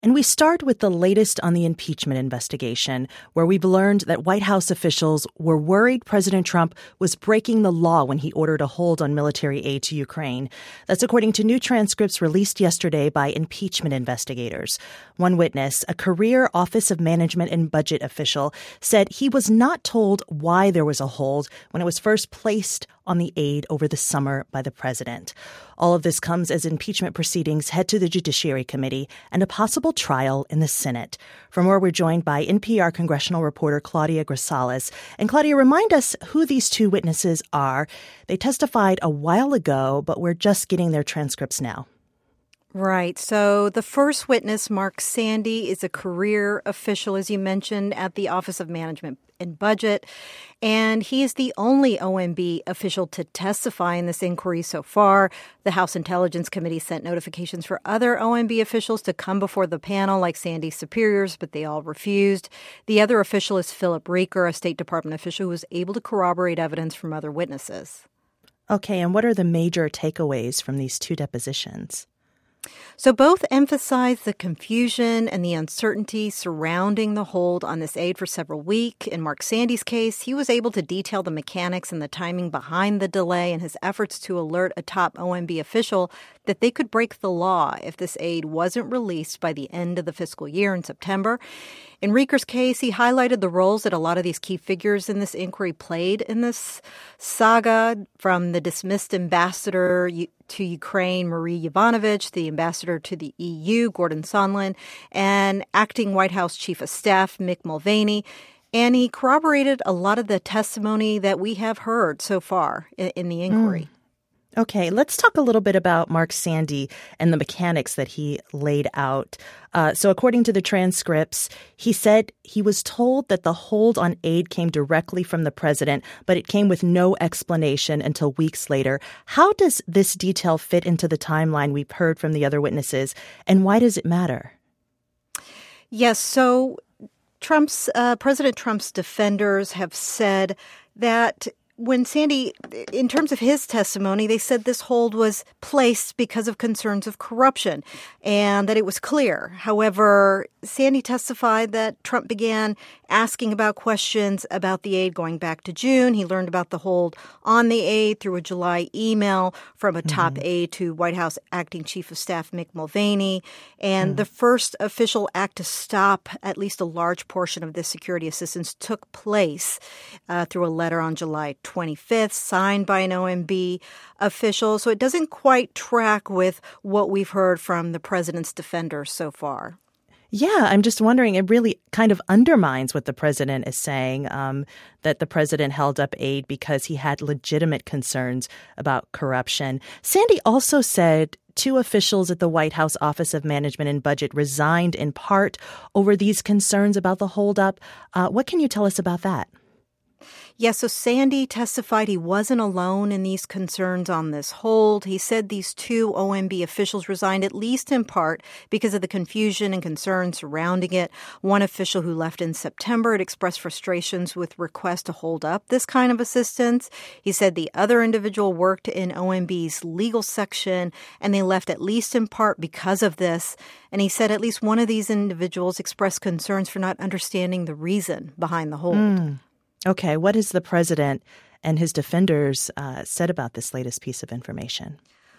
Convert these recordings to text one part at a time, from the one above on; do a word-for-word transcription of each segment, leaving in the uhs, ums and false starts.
And we start with the latest on the impeachment investigation, where we've learned that White House officials were worried President Trump was breaking the law when he ordered a hold on military aid to Ukraine. That's according to new transcripts released yesterday by impeachment investigators. One witness, a career Office of Management and Budget official, said he was not told why there was a hold when it was first placed on the aid over the summer by the president. All of this comes as impeachment proceedings head to the Judiciary Committee and a possible trial in the Senate. For more, we're joined by N P R congressional reporter Claudia Grisales. And Claudia, remind us who these two witnesses are. They testified a while ago, but we're just getting their transcripts now. Right. So the first witness, Mark Sandy, is a career official, as you mentioned, at the Office of Management and Budget. And he is the only O M B official to testify in this inquiry so far. The House Intelligence Committee sent notifications for other O M B officials to come before the panel, like Sandy's superiors, but they all refused. The other official is Philip Reeker, a State Department official who was able to corroborate evidence from other witnesses. Okay, and what are the major takeaways from these two depositions? So both emphasize the confusion and the uncertainty surrounding the hold on this aid for several weeks. In Mark Sandy's case, he was able to detail the mechanics and the timing behind the delay and his efforts to alert a top O M B official that they could break the law if this aid wasn't released by the end of the fiscal year in September. In Reeker's case, he highlighted the roles that a lot of these key figures in this inquiry played in this saga, from the dismissed ambassador to Ukraine, Marie Yovanovitch, the ambassador to the E U, Gordon Sondland, and acting White House Chief of Staff, Mick Mulvaney. And he corroborated a lot of the testimony that we have heard so far in, in the inquiry. Mm. Okay, let's talk a little bit about Mark Sandy and the mechanics that he laid out. Uh, so according to the transcripts, he said he was told that the hold on aid came directly from the president, but it came with no explanation until weeks later. How does this detail fit into the timeline we've heard from the other witnesses, and why does it matter? Yes, so Trump's uh, President Trump's defenders have said that when Sandy, in terms of his testimony, they said this hold was placed because of concerns of corruption and that it was clear. However, Sandy testified that Trump began asking about questions about the aid going back to June. He learned about the hold on the aid through a July email from a top mm-hmm. aide to White House Acting Chief of Staff Mick Mulvaney. And mm. the first official act to stop at least a large portion of this security assistance took place uh, through a letter on July twenty-fifth, signed by an O M B official. So it doesn't quite track with what we've heard from the president's defenders so far. Yeah, I'm just wondering, it really kind of undermines what the president is saying, um, that the president held up aid because he had legitimate concerns about corruption. Sandy also said two officials at the White House Office of Management and Budget resigned in part over these concerns about the holdup. Uh, what can you tell us about that? Yes, so Sandy testified he wasn't alone in these concerns on this hold. He said these two O M B officials resigned at least in part because of the confusion and concern surrounding it. One official who left in September had expressed frustrations with requests to hold up this kind of assistance. He said the other individual worked in O M B's legal section, and they left at least in part because of this. And he said at least one of these individuals expressed concerns for not understanding the reason behind the hold. Mm. Okay, what has the president and his defenders uh, said about this latest piece of information?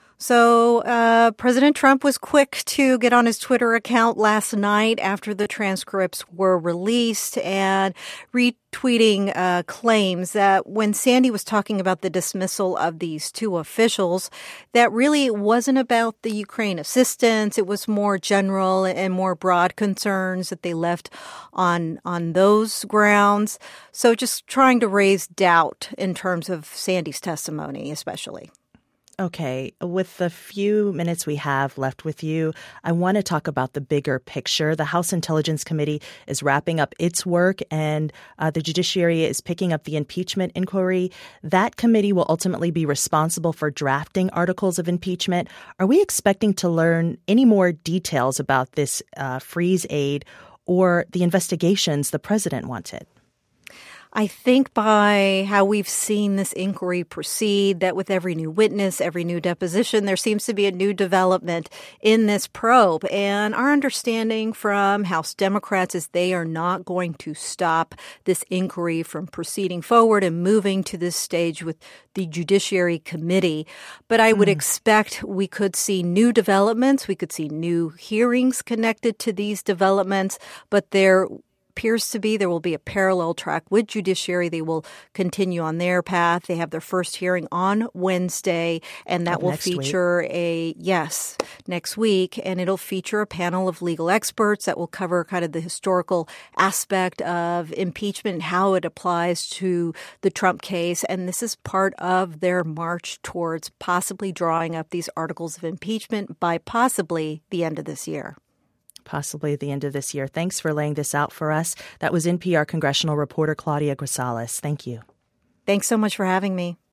So uh, President Trump was quick to get on his Twitter account last night after the transcripts were released and retweeting uh, claims that when Sandy was talking about the dismissal of these two officials, that really wasn't about the Ukraine assistance. It was more general and more broad concerns that they left on, on those grounds. So just trying to raise doubt in terms of Sandy's testimony, especially. Okay, with the few minutes we have left with you, I want to talk about the bigger picture. The House Intelligence Committee is wrapping up its work, and uh, the judiciary is picking up the impeachment inquiry. That committee will ultimately be responsible for drafting articles of impeachment. Are we expecting to learn any more details about this uh, freeze aid or the investigations the president wanted? I think by how we've seen this inquiry proceed, that with every new witness, every new deposition, there seems to be a new development in this probe. And our understanding from House Democrats is they are not going to stop this inquiry from proceeding forward and moving to this stage with the Judiciary Committee. But I would mm. expect we could see new developments. We could see new hearings connected to these developments, but there appears to be there will be a parallel track with Judiciary. They will continue on their path. They have their first hearing on Wednesday, and that Of will feature week. a, yes, next week, and it'll feature a panel of legal experts that will cover kind of the historical aspect of impeachment and how it applies to the Trump case. And this is part of their march towards possibly drawing up these articles of impeachment by possibly the end of this year. Possibly at the end of this year. Thanks for laying this out for us. That was N P R congressional reporter Claudia Grisales. Thank you. Thanks so much for having me.